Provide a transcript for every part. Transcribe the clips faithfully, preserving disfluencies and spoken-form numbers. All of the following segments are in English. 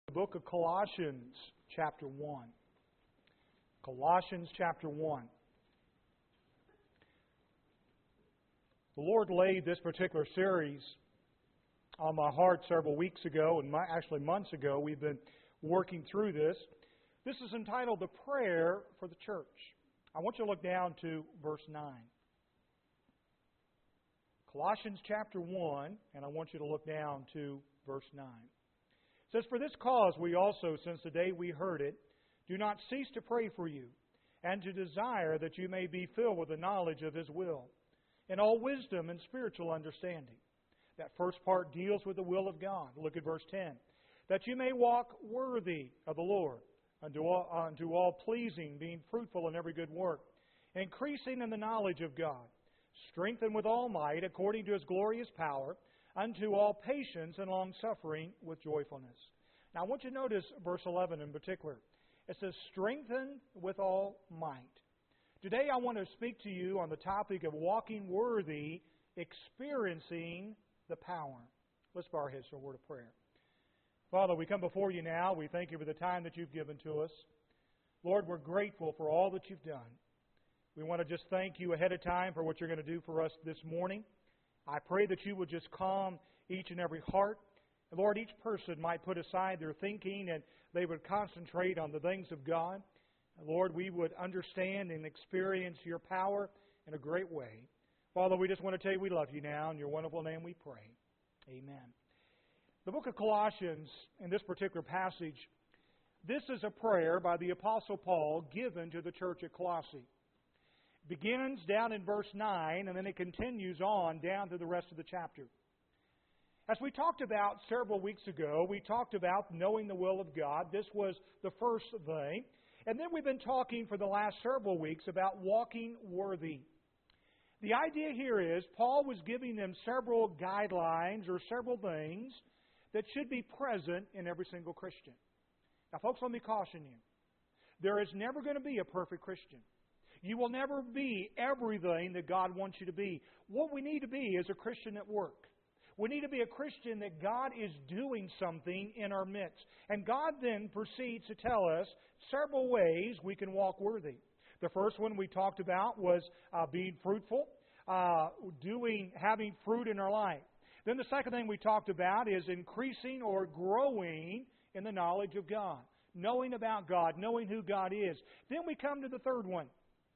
The book of Colossians, chapter one. Colossians, chapter one. The Lord laid this particular series on my heart several weeks ago, and my, actually months ago. We've been working through this. This is entitled The Prayer for the Church. I want you to look down to verse nine. Colossians chapter one, and I want you to look down to verse nine. It says, "For this cause we also, since the day we heard it, do not cease to pray for you, and to desire that you may be filled with the knowledge of His will, in all wisdom and spiritual understanding." That first part deals with the will of God. Look at verse ten. "That you may walk worthy of the Lord, unto all, unto all pleasing, being fruitful in every good work, increasing in the knowledge of God, strengthened with all might, according to His glorious power, unto all patience and long-suffering with joyfulness." Now I want you to notice verse eleven in particular. It says, "strengthened with all might." Today I want to speak to you on the topic of walking worthy, experiencing the power. Let's bow our heads for a word of prayer. Father, we come before you now. We thank you for the time that you've given to us. Lord, we're grateful for all that you've done. We want to just thank you ahead of time for what you're going to do for us this morning. I pray that you would just calm each and every heart. And Lord, each person might put aside their thinking and they would concentrate on the things of God. And Lord, we would understand and experience your power in a great way. Father, we just want to tell you we love you now. In your wonderful name we pray. Amen. The book of Colossians, in this particular passage, this is a prayer by the Apostle Paul given to the church at Colossae. Begins down in verse nine, and then it continues on down to the rest of the chapter. As we talked about several weeks ago, we talked about knowing the will of God. This was the first thing. And then we've been talking for the last several weeks about walking worthy. The idea here is Paul was giving them several guidelines or several things that should be present in every single Christian. Now, folks, let me caution you. There is never going to be a perfect Christian. You will never be everything that God wants you to be. What we need to be is a Christian at work. We need to be a Christian that God is doing something in our midst. And God then proceeds to tell us several ways we can walk worthy. The first one we talked about was uh, being fruitful, uh, doing, having fruit in our life. Then the second thing we talked about is increasing or growing in the knowledge of God. Knowing about God, knowing who God is. Then we come to the third one.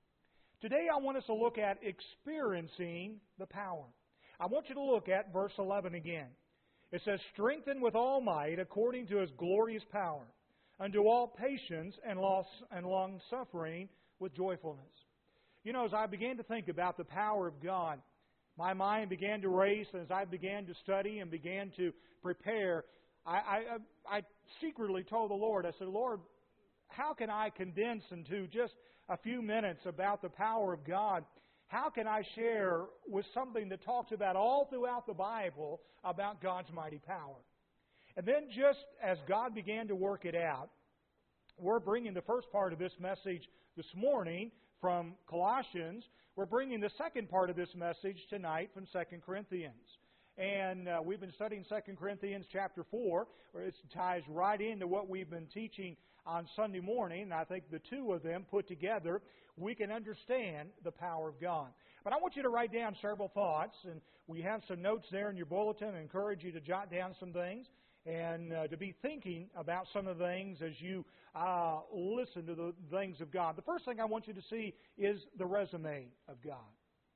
Today I want us to look at experiencing the power. I want you to look at verse eleven again. It says, "strengthened with all might according to His glorious power, unto all patience and long-suffering with joyfulness." You know, as I began to think about the power of God, my mind began to race as I began to study and began to prepare. I, I, I secretly told the Lord, I said, "Lord, how can I condense into just a few minutes about the power of God? How can I share with something that talks about all throughout the Bible about God's mighty power?" And then just as God began to work it out, we're bringing the first part of this message this morning from Colossians. We're bringing the second part of this message tonight from Second Corinthians. And uh, we've been studying Second Corinthians chapter four, where it ties right into what we've been teaching on Sunday morning. And I think the two of them put together, we can understand the power of God. But I want you to write down several thoughts, and we have some notes there in your bulletin. I encourage you to jot down some things and uh, to be thinking about some of the things as you uh, listen to the things of God. The first thing I want you to see is the resume of God.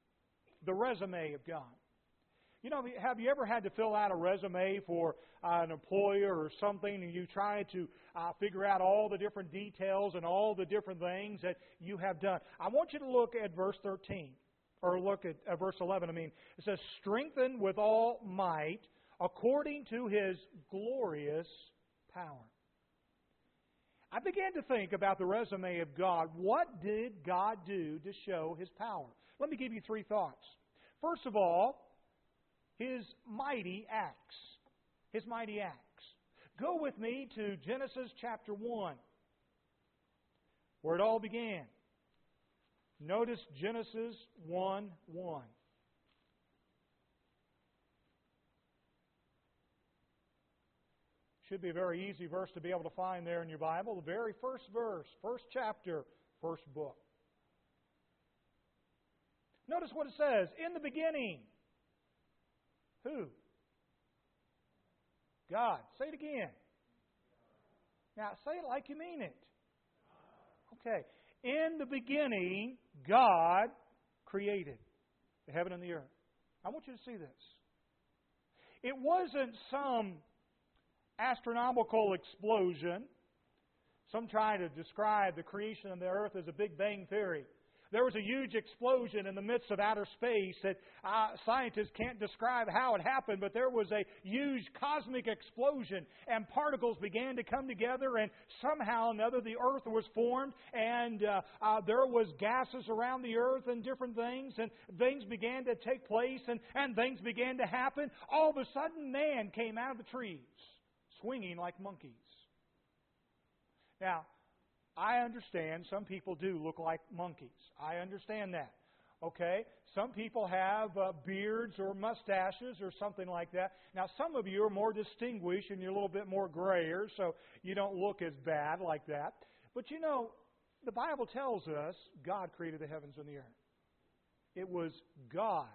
The resume of God. You know, have you ever had to fill out a resume for uh, an employer or something, and you try to uh, figure out all the different details and all the different things that you have done? I want you to look at verse thirteen, or look at uh, verse eleven. I mean, it says, "strengthened with all might according to His glorious power." I began to think about the resume of God. What did God do to show His power? Let me give you three thoughts. First of all, His mighty acts. His mighty acts. Go with me to Genesis chapter one, where it all began. Notice Genesis one one. should be a very easy verse to be able to find there in your Bible. The very first verse, first chapter, first book. Notice what it says. In the beginning. Who? God. Say it again. Now, say it like you mean it. Okay. In the beginning, God created the heaven and the earth. I want you to see this. It wasn't some astronomical explosion. Some try to describe the creation of the earth as a Big Bang Theory. There was a huge explosion in the midst of outer space that uh, scientists can't describe how it happened, but there was a huge cosmic explosion, and particles began to come together, and somehow or another the earth was formed, and uh, uh, there was gases around the earth and different things, and things began to take place, and, and things began to happen. All of a sudden, man came out of the trees, swinging like monkeys. Now, I understand some people do look like monkeys. I understand that. Okay? Some people have uh, beards or mustaches or something like that. Now, some of you are more distinguished and you're a little bit more grayer, so you don't look as bad like that. But you know, the Bible tells us God created the heavens and the earth. It was God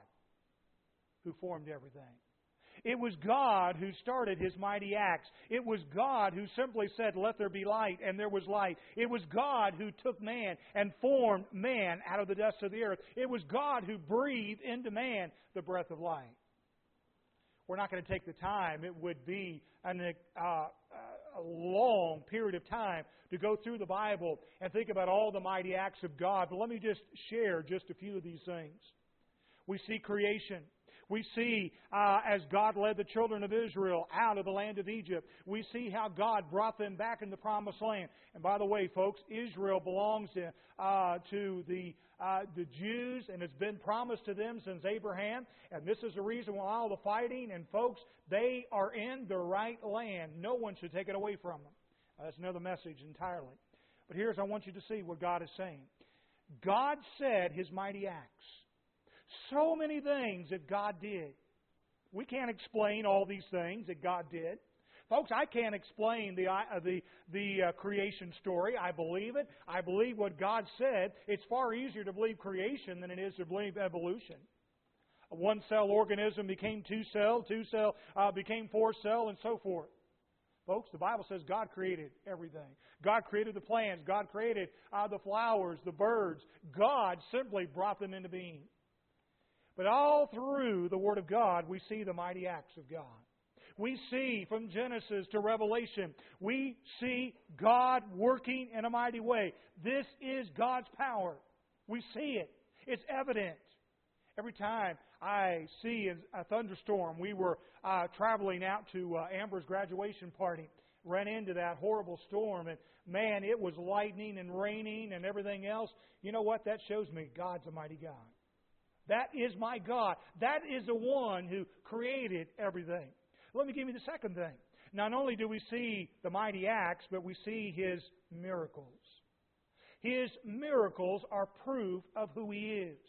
who formed everything. It was God who started His mighty acts. It was God who simply said, "Let there be light," and there was light. It was God who took man and formed man out of the dust of the earth. It was God who breathed into man the breath of life. We're not going to take the time. It would be an, uh, a long period of time to go through the Bible and think about all the mighty acts of God. But let me just share just a few of these things. We see creation. We see uh, as God led the children of Israel out of the land of Egypt. We see how God brought them back in the promised land. And by the way, folks, Israel belongs to, uh, to the, uh, the Jews, and it's been promised to them since Abraham. And this is the reason why all the fighting. And folks, they are in the right land. No one should take it away from them. Uh, that's another message entirely. But here's, I want you to see what God is saying. God said His mighty acts. So many things that God did. We can't explain all these things that God did. Folks, I can't explain the uh, the the uh, creation story. I believe it. I believe what God said. It's far easier to believe creation than it is to believe evolution. A one-cell organism became two-cell, two-cell uh, became four-cell, and so forth. Folks, the Bible says God created everything. God created the plants. God created uh, the flowers, the birds. God simply brought them into being. But all through the Word of God, we see the mighty acts of God. We see from Genesis to Revelation, we see God working in a mighty way. This is God's power. We see it. It's evident. Every time I see a thunderstorm, we were uh, traveling out to uh, Amber's graduation party, ran into that horrible storm, and man, it was lightning and raining and everything else. You know what? That shows me God's a mighty God. That is my God. That is the one who created everything. Let me give you the second thing. Not only do we see the mighty acts, but we see His miracles. His miracles are proof of who He is.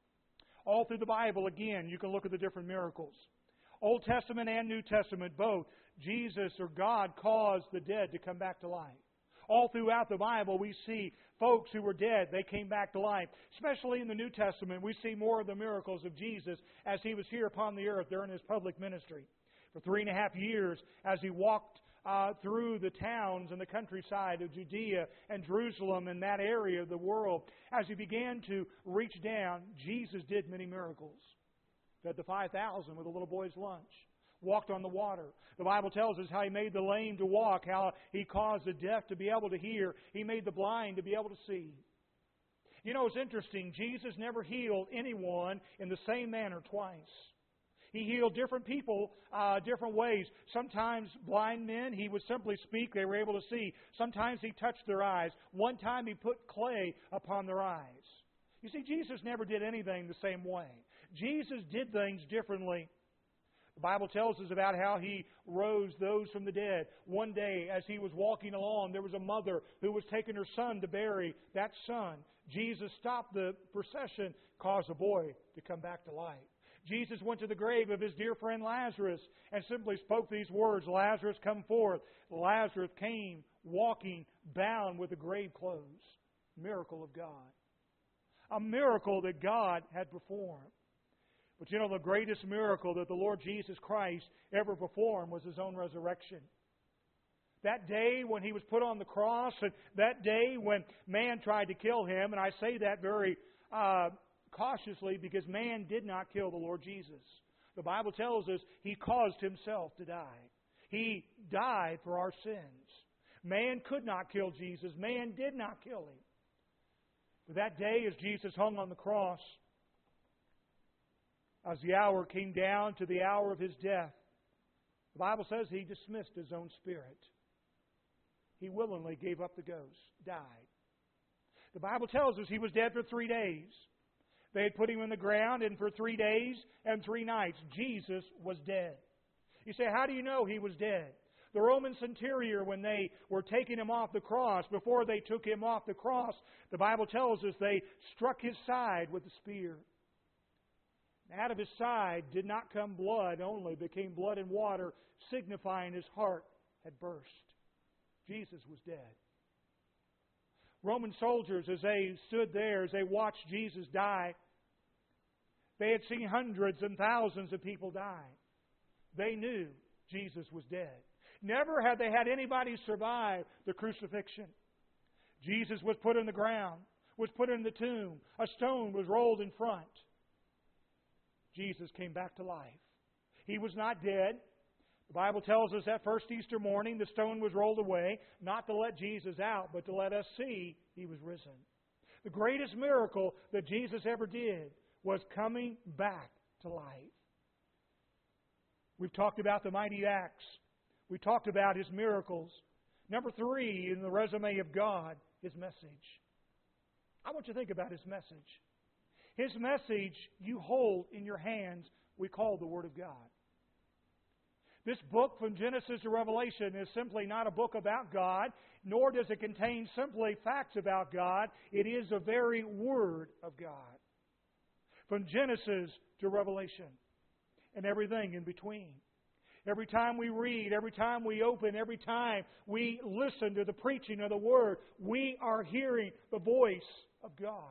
All through the Bible, again, you can look at the different miracles. Old Testament and New Testament, both. Jesus or God caused the dead to come back to life. All throughout the Bible, we see folks who were dead, they came back to life. Especially in the New Testament, we see more of the miracles of Jesus as He was here upon the earth during His public ministry. For three and a half years, as He walked uh, through the towns and the countryside of Judea and Jerusalem and that area of the world, as He began to reach down, Jesus did many miracles. Fed the five thousand with a little boy's lunch. Walked on the water. The Bible tells us how He made the lame to walk, how He caused the deaf to be able to hear. He made the blind to be able to see. You know, it's interesting. Jesus never healed anyone in the same manner twice. He healed different people uh, different ways. Sometimes blind men, He would simply speak. They were able to see. Sometimes He touched their eyes. One time He put clay upon their eyes. You see, Jesus never did anything the same way. Jesus did things differently. The Bible tells us about how He rose those from the dead. One day, as He was walking along, there was a mother who was taking her son to bury that son. Jesus stopped the procession, caused a boy to come back to life. Jesus went to the grave of His dear friend Lazarus and simply spoke these words, "Lazarus, come forth." Lazarus came walking, bound with the grave clothes. Miracle of God. A miracle that God had performed. But you know, the greatest miracle that the Lord Jesus Christ ever performed was His own resurrection. That day when He was put on the cross, and that day when man tried to kill Him, and I say that very uh, cautiously because man did not kill the Lord Jesus. The Bible tells us He caused Himself to die. He died for our sins. Man could not kill Jesus. Man did not kill Him. But that day as Jesus hung on the cross, as the hour came down to the hour of His death, the Bible says He dismissed His own spirit. He willingly gave up the ghost, died. The Bible tells us He was dead for three days. They had put Him in the ground, and for three days and three nights, Jesus was dead. You say, how do you know He was dead? The Roman centurion, when they were taking Him off the cross, before they took Him off the cross, the Bible tells us they struck His side with a spear. Out of His side did not come blood only, but came blood and water, signifying His heart had burst. Jesus was dead. Roman soldiers, as they stood there, as they watched Jesus die, they had seen hundreds and thousands of people die. They knew Jesus was dead. Never had they had anybody survive the crucifixion. Jesus was put in the ground, was put in the tomb. A stone was rolled in front. Jesus came back to life. He was not dead. The Bible tells us that first Easter morning the stone was rolled away, not to let Jesus out, but to let us see He was risen. The greatest miracle that Jesus ever did was coming back to life. We've talked about the mighty acts. We talked about His miracles. Number three in the resume of God, His message. I want you to think about His message. His message you hold in your hands, we call the Word of God. This book from Genesis to Revelation is simply not a book about God, nor does it contain simply facts about God. It is the very Word of God. From Genesis to Revelation and everything in between. Every time we read, every time we open, every time we listen to the preaching of the Word, we are hearing the voice of God.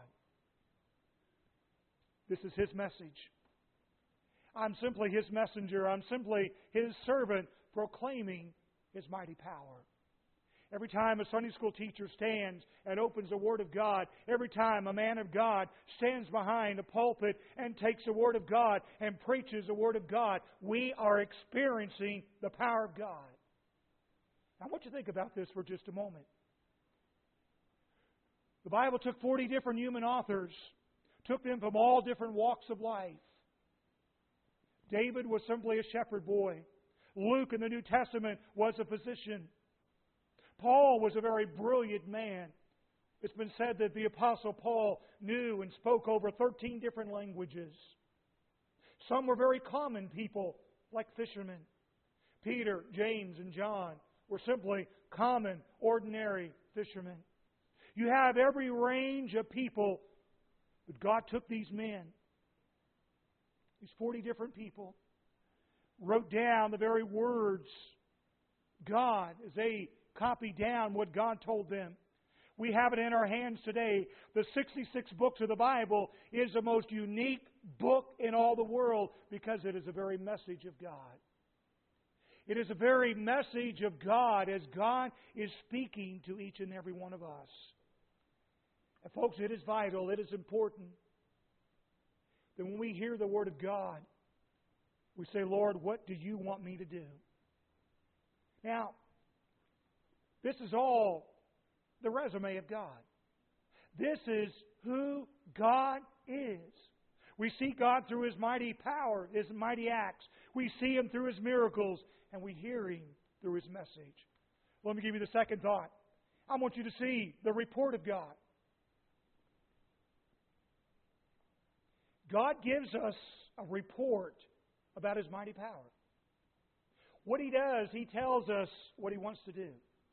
This is His message. I'm simply His messenger. I'm simply His servant proclaiming His mighty power. Every time a Sunday school teacher stands and opens the Word of God, every time a man of God stands behind a pulpit and takes the Word of God and preaches the Word of God, we are experiencing the power of God. Now, I want you to think about this for just a moment. The Bible took forty different human authors, took them from all different walks of life. David was simply a shepherd boy. Luke in the New Testament was a physician. Paul was a very brilliant man. It's been said that the Apostle Paul knew and spoke over thirteen different languages. Some were very common people, like fishermen. Peter, James, and John were simply common, ordinary fishermen. You have every range of people, but God took these men, these forty different people, wrote down the very words God, as they copied down what God told them. We have it in our hands today. The sixty-six books of the Bible is the most unique book in all the world because it is a very message of God. It is a very message of God as God is speaking to each and every one of us. And folks, it is vital, it is important that when we hear the Word of God, we say, Lord, what do you want me to do? Now, this is all the resume of God. This is who God is. We see God through His mighty power, His mighty acts. We see Him through His miracles, and we hear Him through His message. Let me give you the second thought. I want you to see the report of God. God gives us a report about His mighty power. What He does, He tells us what He wants to do.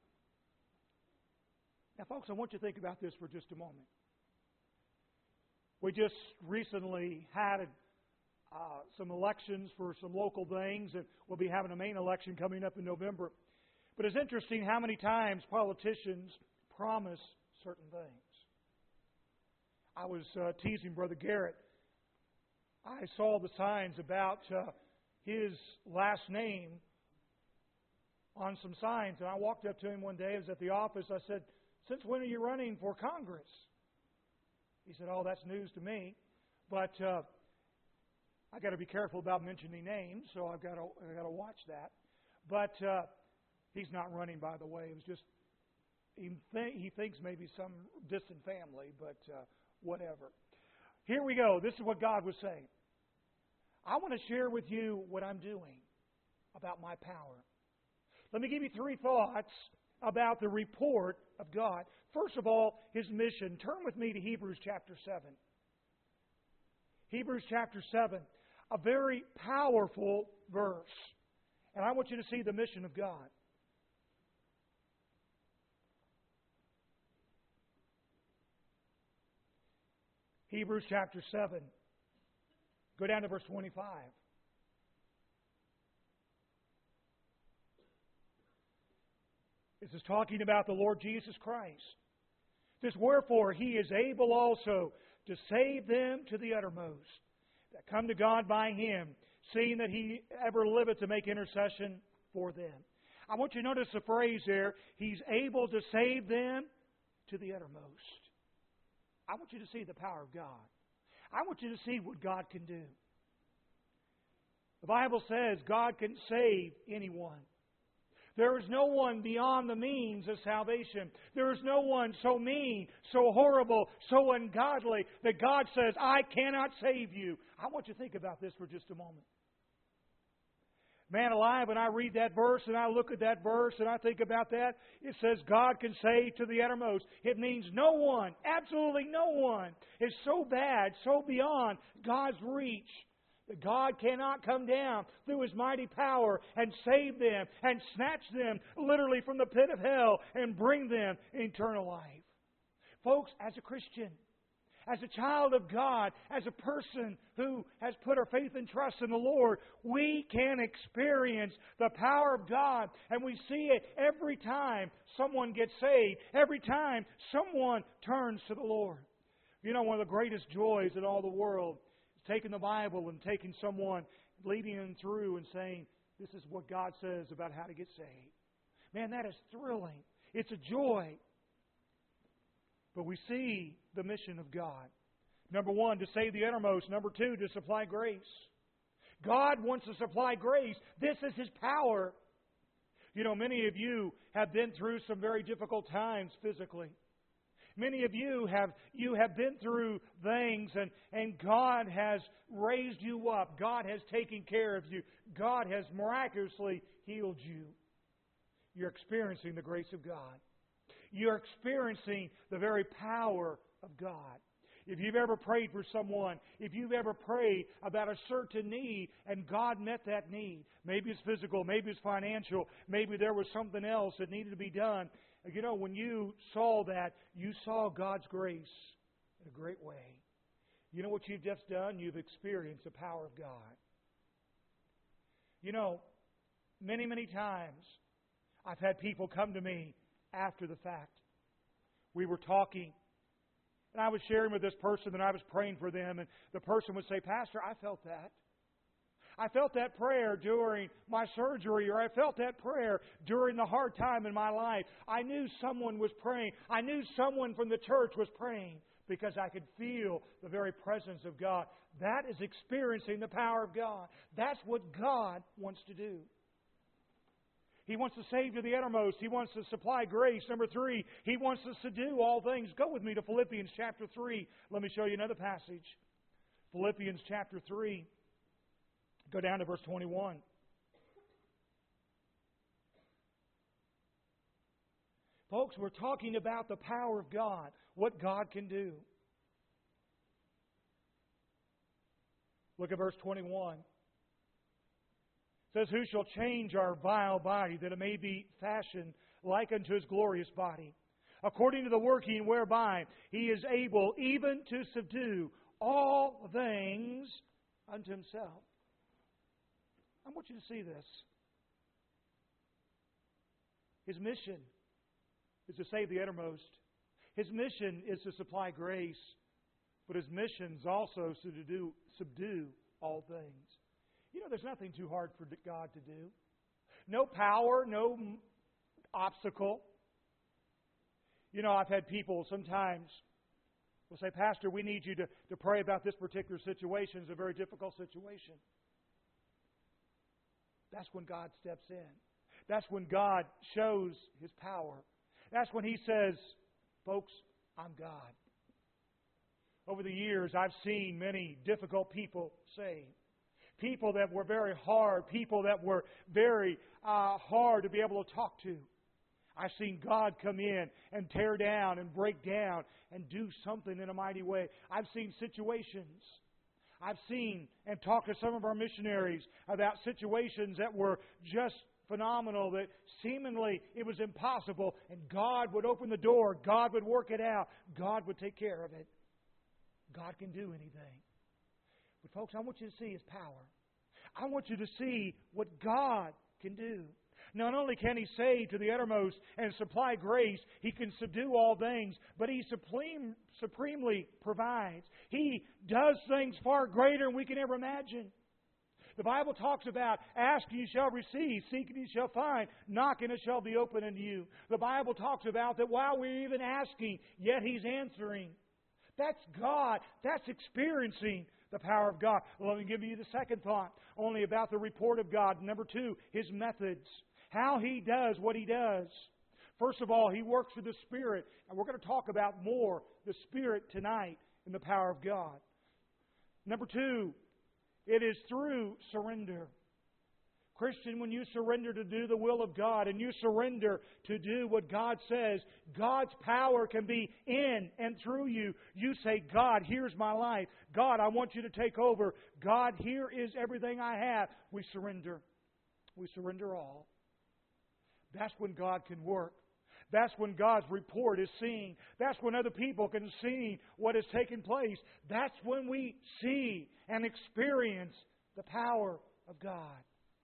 Now, folks, I want you to think about this for just a moment. We just recently had uh, some elections for some local things, and we'll be having a main election coming up in November. But it's interesting how many times politicians promise certain things. I was uh, teasing Brother Garrett. I saw the signs about uh, his last name on some signs, and I walked up to him one day. I was at the office. I said, "Since when are you running for Congress?" He said, "Oh, that's news to me, but uh, I got to be careful about mentioning names, so I've got to I got to watch that." But uh, he's not running, by the way. It was just he, th- he thinks maybe some distant family, but uh, whatever. Here we go. This is what God was saying. I want to share with you what I'm doing about my power. Let me give you three thoughts about the report of God. First of all, His mission. Turn with me to Hebrews chapter seven. Hebrews chapter seven, a very powerful verse. And I want you to see the mission of God. Hebrews chapter seven. Go down to verse twenty-five. This is talking about the Lord Jesus Christ. It says, "Wherefore He is able also to save them to the uttermost, that come to God by Him, seeing that He ever liveth to make intercession for them." I want you to notice the phrase there, He's able to save them to the uttermost. I want you to see the power of God. I want you to see what God can do. The Bible says God can save anyone. There is no one beyond the means of salvation. There is no one so mean, so horrible, so ungodly that God says, "I cannot save you." I want you to think about this for just a moment. Man alive, when I read that verse and I look at that verse and I think about that, it says God can save to the uttermost. It means no one, absolutely no one, is so bad, so beyond God's reach, that God cannot come down through His mighty power and save them and snatch them literally from the pit of hell and bring them eternal life. Folks, as a Christian, as a child of God, as a person who has put our faith and trust in the Lord, we can experience the power of God. And we see it every time someone gets saved, every time someone turns to the Lord. You know, one of the greatest joys in all the world is taking the Bible and taking someone, leading them through and saying, "This is what God says about how to get saved." Man, that is thrilling. It's a joy. But we see the mission of God. Number one, to save the uttermost. Number two, to supply grace. God wants to supply grace. This is His power. You know, many of you have been through some very difficult times physically. Many of you have you have been through things and, and God has raised you up. God has taken care of you. God has miraculously healed you. You're experiencing the grace of God. You're experiencing the very power of God. If you've ever prayed for someone, if you've ever prayed about a certain need and God met that need, maybe it's physical, maybe it's financial, maybe there was something else that needed to be done. You know, when you saw that, you saw God's grace in a great way. You know what you've just done? You've experienced the power of God. You know, many, many times I've had people come to me after the fact. We were talking, and I was sharing with this person, and I was praying for them, and the person would say, "Pastor, I felt that. I felt that prayer during my surgery, or I felt that prayer during the hard time in my life. I knew someone was praying. I knew someone from the church was praying because I could feel the very presence of God." That is experiencing the power of God. That's what God wants to do. He wants to save to the uttermost. He wants to supply grace. Number three, He wants us to do all things. Go with me to Philippians chapter three. Let me show you another passage. Philippians chapter three. Go down to verse twenty-one. Folks, we're talking about the power of God, what God can do. Look at verse twenty-one. It says, "Who shall change our vile body, that it may be fashioned like unto His glorious body, according to the working whereby He is able even to subdue all things unto Himself. I want you to see this. His mission is to save the uttermost. His mission is to supply grace. But His mission is also to do, subdue all things. You know, there's nothing too hard for God to do. No power, no obstacle. You know, I've had people sometimes will say, Pastor, we need you to, to pray about this particular situation. It's a very difficult situation. That's when God steps in. That's when God shows His power. That's when He says, folks, I'm God. Over the years, I've seen many difficult people saved. People that were very hard. People that were very uh, hard to be able to talk to. I've seen God come in and tear down and break down and do something in a mighty way. I've seen situations. I've seen and talked to some of our missionaries about situations that were just phenomenal, that seemingly it was impossible, and God would open the door. God would work it out. God would take care of it. God can do anything. But folks, I want you to see His power. I want you to see what God can do. Not only can He save to the uttermost and supply grace, He can subdue all things, but He supreme, supremely provides. He does things far greater than we can ever imagine. The Bible talks about, ask and you shall receive, seek and you shall find, knock and it shall be opened unto you. The Bible talks about that while we're even asking, yet He's answering. That's God. That's experiencing the power of God. Well, let me give you the second thought, only about the report of God. Number two, His methods. How He does what He does. First of all, He works through the Spirit. And we're going to talk about more the Spirit tonight in the power of God. Number two, it is through surrender. Christian, when you surrender to do the will of God and you surrender to do what God says, God's power can be in and through you. You say, God, here's my life. God, I want you to take over. God, here is everything I have. We surrender. We surrender all. That's when God can work. That's when God's report is seen. That's when other people can see what has taken place. That's when we see and experience the power of God.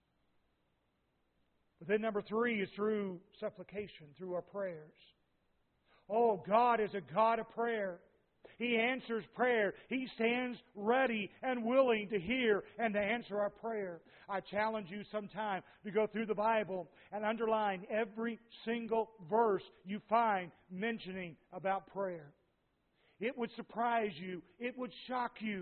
But then number three is through supplication, through our prayers. Oh, God is a God of prayer. He answers prayer. He stands ready and willing to hear and to answer our prayer. I challenge you sometime to go through the Bible and underline every single verse you find mentioning about prayer. It would surprise you. It would shock you.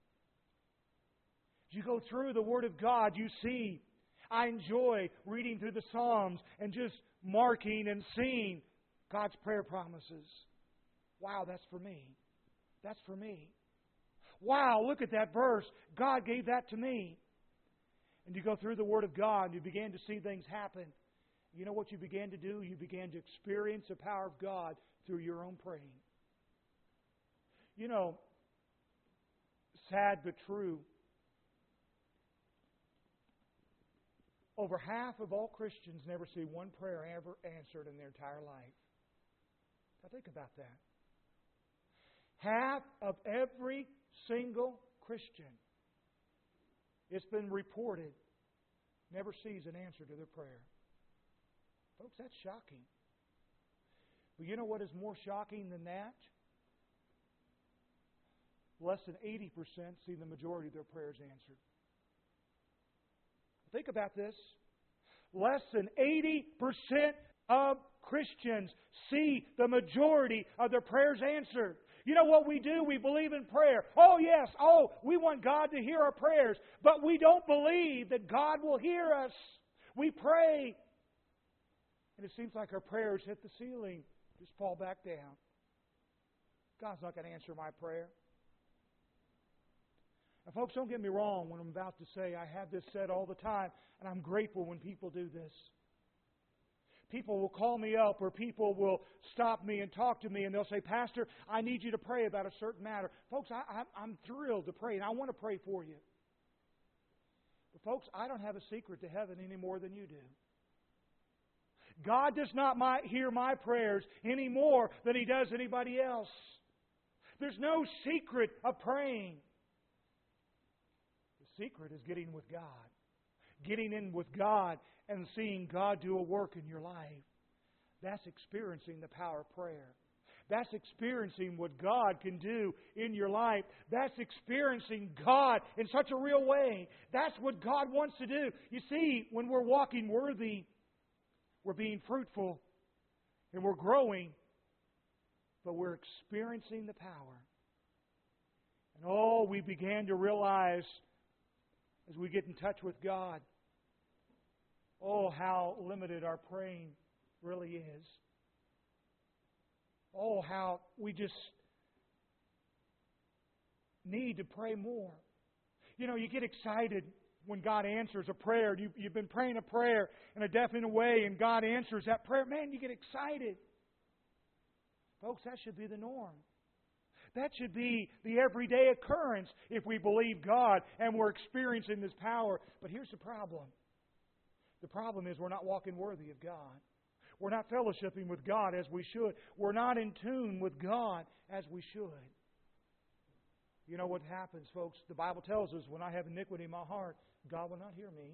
As you go through the Word of God, you see, I enjoy reading through the Psalms and just marking and seeing God's prayer promises. Wow, that's for me. That's for me. Wow, look at that verse. God gave that to me. And you go through the Word of God and you begin to see things happen. You know what you began to do? You began to experience the power of God through your own praying. You know, sad but true, over half of all Christians never see one prayer ever answered in their entire life. Now think about that. Half of every single Christian, it's been reported, never sees an answer to their prayer. Folks, that's shocking. But you know what is more shocking than that? Less than eighty percent see the majority of their prayers answered. Think about this. Less than eighty percent of Christians see the majority of their prayers answered. You know what we do? We believe in prayer. Oh, yes. Oh, we want God to hear our prayers. But we don't believe that God will hear us. We pray. And it seems like our prayers hit the ceiling, just fall back down. God's not going to answer my prayer. Now, folks, don't get me wrong when I'm about to say I have this said all the time, and I'm grateful when people do this. People will call me up or people will stop me and talk to me and they'll say, Pastor, I need you to pray about a certain matter. Folks, I, I, I'm thrilled to pray and I want to pray for you. But folks, I don't have a secret to heaven any more than you do. God does not my, hear my prayers any more than He does anybody else. There's no secret of praying. The secret is getting with God. Getting in with God and seeing God do a work in your life. That's experiencing the power of prayer. That's experiencing what God can do in your life. That's experiencing God in such a real way. That's what God wants to do. You see, when we're walking worthy, we're being fruitful and we're growing, but we're experiencing the power. And oh, we began to realize as we get in touch with God, oh, how limited our praying really is. Oh, how we just need to pray more. You know, you get excited when God answers a prayer. You, you've been praying a prayer in a definite way and God answers that prayer. Man, you get excited. Folks, that should be the norm. That should be the everyday occurrence if we believe God and we're experiencing this power. But here's the problem. The problem is we're not walking worthy of God. We're not fellowshipping with God as we should. We're not in tune with God as we should. You know what happens, folks? The Bible tells us when I have iniquity in my heart, God will not hear me.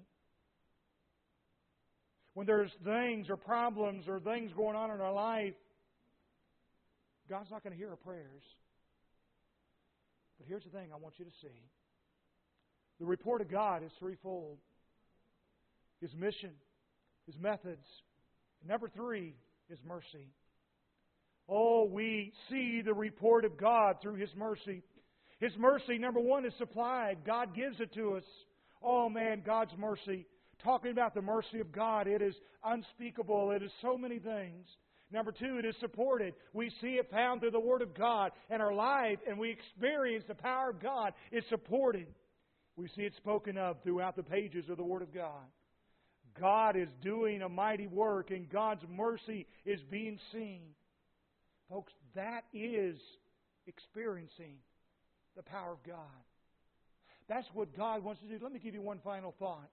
When there's things or problems or things going on in our life, God's not going to hear our prayers. But here's the thing I want you to see. The report of God is threefold. His mission, His methods. Number three is mercy. Oh, we see the report of God through His mercy. His mercy, number one, is supplied. God gives it to us. Oh, man, God's mercy. Talking about the mercy of God, it is unspeakable. It is so many things. Number two, it is supported. We see it found through the Word of God. And our life, and we experience the power of God, is supported. We see it spoken of throughout the pages of the Word of God. God is doing a mighty work and God's mercy is being seen. Folks, that is experiencing the power of God. That's what God wants to do. Let me give you one final thought.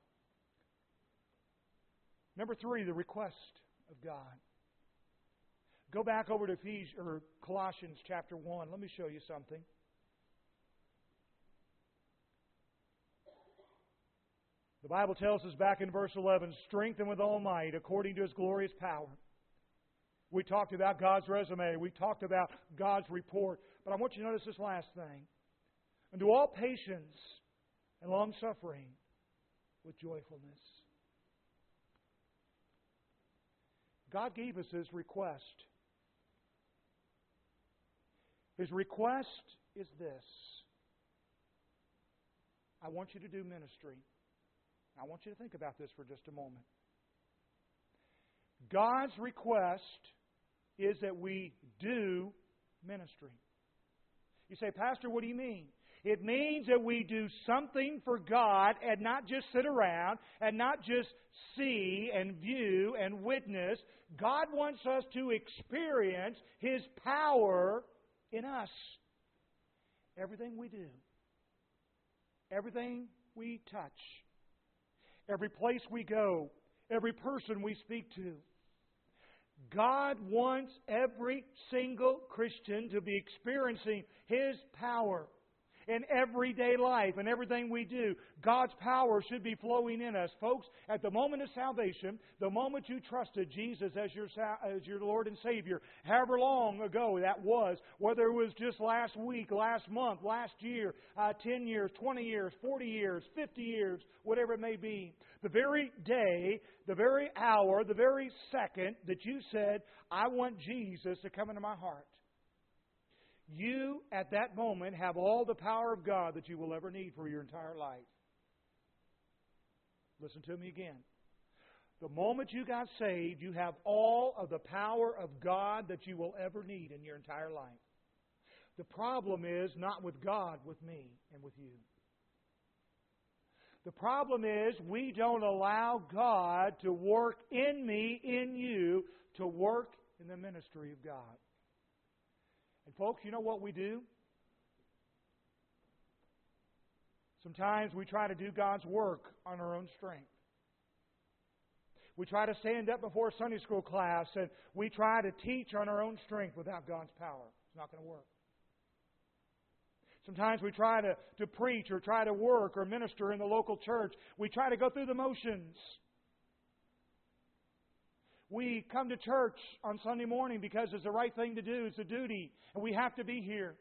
Number three, the request of God. Go back over to Ephesians or Colossians chapter one. Let me show you something. The Bible tells us back in verse eleven, strengthened with all might according to His glorious power. We talked about God's resume. We talked about God's report. But I want you to notice this last thing. And to all patience and long-suffering with joyfulness. God gave us His request. His request is this. I want you to do ministry. I want you to think about this for just a moment. God's request is that we do ministry. You say, Pastor, what do you mean? It means that we do something for God and not just sit around and not just see and view and witness. God wants us to experience His power in us. Everything we do, everything we touch, every place we go, every person we speak to. God wants every single Christian to be experiencing His power in everyday life and everything we do. God's power should be flowing in us. Folks, at the moment of salvation, the moment you trusted Jesus as your, as your Lord and Savior, however long ago that was, whether it was just last week, last month, last year, uh, ten years, twenty years, forty years, fifty years, whatever it may be, the very day, the very hour, the very second that you said, I want Jesus to come into my heart, you, at that moment, have all the power of God that you will ever need for your entire life. Listen to me again. The moment you got saved, you have all of the power of God that you will ever need in your entire life. The problem is not with God, with me and with you. The problem is we don't allow God to work in me, in you, to work in the ministry of God. And folks, you know what we do? Sometimes we try to do God's work on our own strength. We try to stand up before a Sunday school class and we try to teach on our own strength without God's power. It's not going to work. Sometimes we try to, to preach or try to work or minister in the local church. We try to go through the motions. We come to church on Sunday morning because it's the right thing to do. It's a duty, and we have to be here.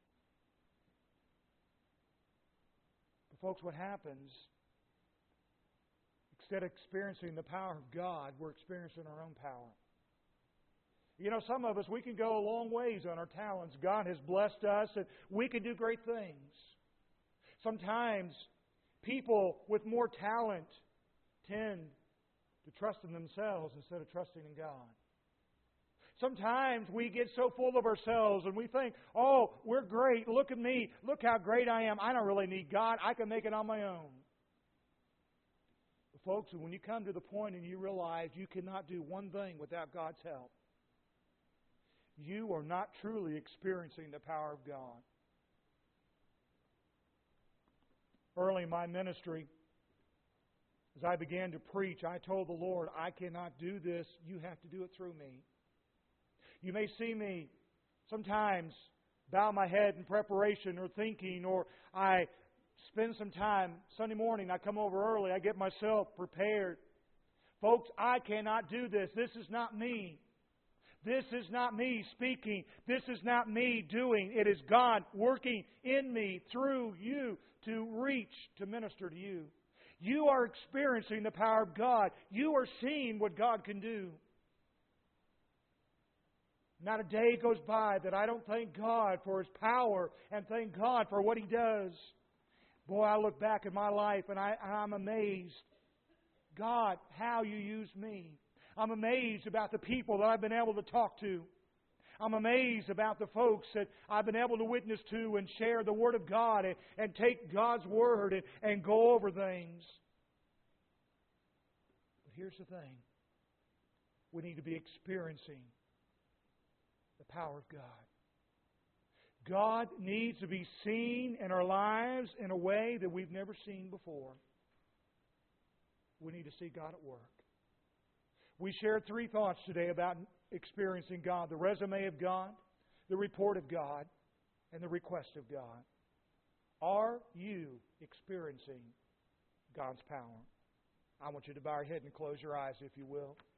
But folks, what happens, instead of experiencing the power of God, we're experiencing our own power. You know, some of us, we can go a long ways on our talents. God has blessed us, and we can do great things. Sometimes people with more talent tend to trust in themselves instead of trusting in God. Sometimes we get so full of ourselves and we think, oh, we're great. Look at me. Look how great I am. I don't really need God. I can make it on my own. But folks, when you come to the point and you realize you cannot do one thing without God's help, you are not truly experiencing the power of God. Early in my ministry, as I began to preach, I told the Lord, I cannot do this. You have to do it through me. You may see me sometimes bow my head in preparation or thinking, or I spend some time Sunday morning, I come over early, I get myself prepared. Folks, I cannot do this. This is not me. This is not me speaking. This is not me doing. It is God working in me through you to reach, to minister to you. You are experiencing the power of God. You are seeing what God can do. Not a day goes by that I don't thank God for His power and thank God for what He does. Boy, I look back at my life and I, I'm amazed. God, how You use me. I'm amazed about the people that I've been able to talk to. I'm amazed about the folks that I've been able to witness to and share the Word of God and, and take God's Word and, and go over things. But here's the thing. We need to be experiencing the power of God. God needs to be seen in our lives in a way that we've never seen before. We need to see God at work. We shared three thoughts today about experiencing God. The resume of God, the report of God, and the request of God. Are you experiencing God's power? I want you to bow your head and close your eyes, if you will.